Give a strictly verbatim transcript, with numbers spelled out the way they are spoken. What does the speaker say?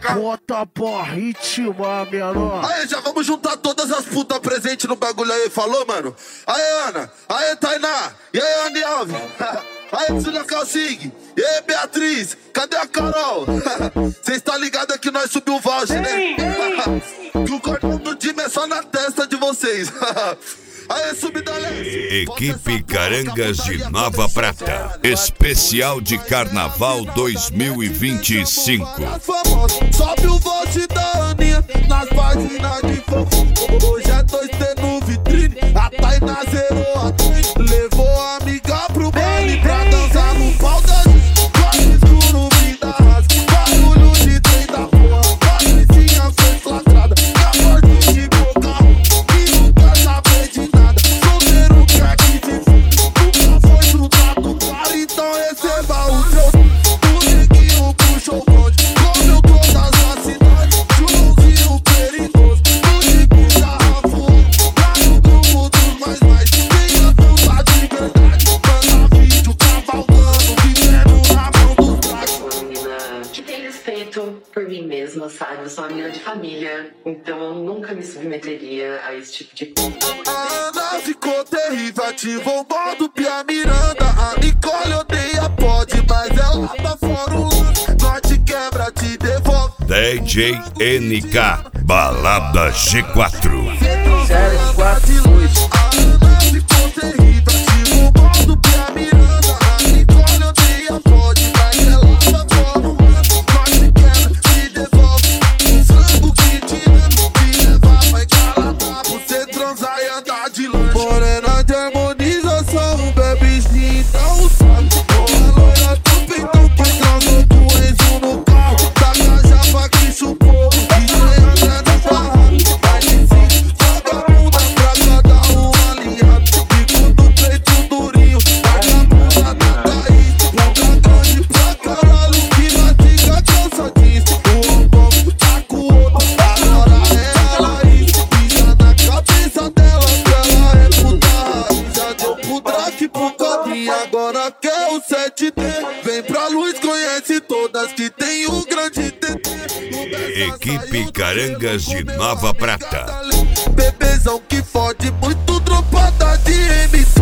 Bota pra ritmar, menor. Aí, já vamos juntar todas as putas presentes no bagulho aí, falou, mano? Aí, Ana. Aí, Tainá. E aí, Andy Alves. Aí, Cida Calcig. E aí, Beatriz. Cadê a Carol? Cês tá ligado que nós subiu o voucher, né? Que o cordão do time é só na testa de vocês. Aí, subida leste. Equipe Carangas de Nova Prata. Especial de Carnaval dois mil e vinte e cinco. Sobe o vote da Aninha nas páginas de fogo. Hoje é dois T no vitrine. A Tainá zerou a trem. Levou a amiga pro baile pra dançar no pau da gente. Quase escuro, vida rasga. Barulho de trem da porra. Patricinha foi flagrada. Na porta de boca. E não quer saber de nada. Solteiro quer que se for. Nunca foi trutado, claro, então receba o seu. O neguinho puxou o bonde. Comeu todas as cidades. Joãozinho perigoso. O tipo garrafou. Lá no grupo dos mais mais. Quem anda de verdade. Manda vídeo cavalgando. Vivendo na mão dos fracos. Eu sou uma menina que tem respeito por mim mesma, sabe? Eu sou uma menina de família. Então eu nunca me submeteria a esse tipo de coisa. A Ana ficou terrível, ativou o modo Pia Miranda. A Nicole odeia pode, mas ela tá fora o lance. Nós te quebra, te devolve. D J N K, Balada G quatro. Sério, quatro e luz. A Ana ficou terrível, ativou o modo Pia Miranda. A Nicole odeia pode, mas ela tá fora o lance. Nós te quebra, te devolve. Um frango que te ama, te levar pra Calatá. Você transar e andar de lanche. Morena de harmonização, bebezinho não sabe. Boa loira do peitão que transou com o Enzo no carro. Taca a japa que chupou e tem André no barraco. Vai de cinco, vagabunda pra cada um aliado. Bico do peito durinho, vagabunda da Thaís. Bunda grande pra caralho que mastiga cansadinho. O ombro tá com o outro, agora é ela aí. Pisa na cabeça dela que ela é puta raiz. Já deu pro Drake, pro Codinho, agora quer o sete D. Vem pra luz, conhece todas que tem o grande T T. Equipe Carangas de Nova Prata. Bebezão que fode muito, dropada de M C.